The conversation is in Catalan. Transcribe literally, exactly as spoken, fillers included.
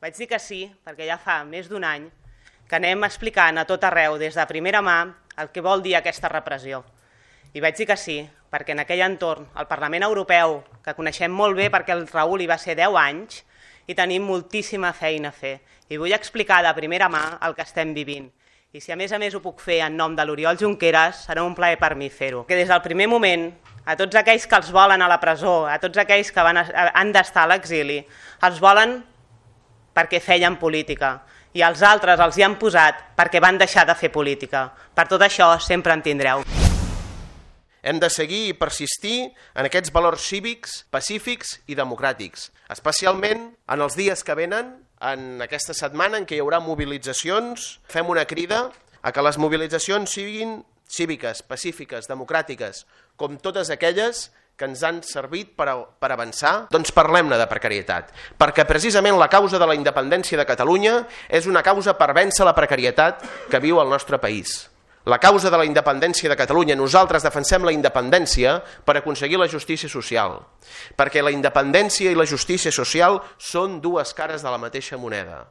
Vaig dir que sí, perquè ja fa més d'un any que anem explicant a tot arreu, des de primera mà, el que vol dir aquesta repressió. I vaig dir que sí, perquè en aquell entorn, el Parlament Europeu, que coneixem molt bé perquè el Raül hi va ser deu anys, i tenim moltíssima feina a fer. I vull explicar de primera mà el que estem vivint. I si a més a més ho puc fer en nom de l'Oriol Junqueras, serà un plaer per mi fer-ho. Que des del primer moment, a tots aquells que els volen a la presó, a tots aquells que van a, han d'estar a l'exili, els volen perquè feien política. I els altres els hi han posat perquè van deixar de fer política. Per tot això sempre en tindreu. Hem de seguir i persistir en aquests valors cívics, pacífics i democràtics, especialment en els dies que venen, en aquesta setmana en què hi haurà mobilitzacions. Fem una crida a que les mobilitzacions siguin cíviques, pacífiques, democràtiques, com totes aquelles que ens han servit per, a, per avançar. Doncs parlem-ne de precarietat, perquè precisament la causa de la independència de Catalunya és una causa per vèncer la precarietat que viu el nostre país. La causa de la independència de Catalunya, nosaltres defensem la independència per aconseguir la justícia social, perquè la independència i la justícia social són dues cares de la mateixa moneda.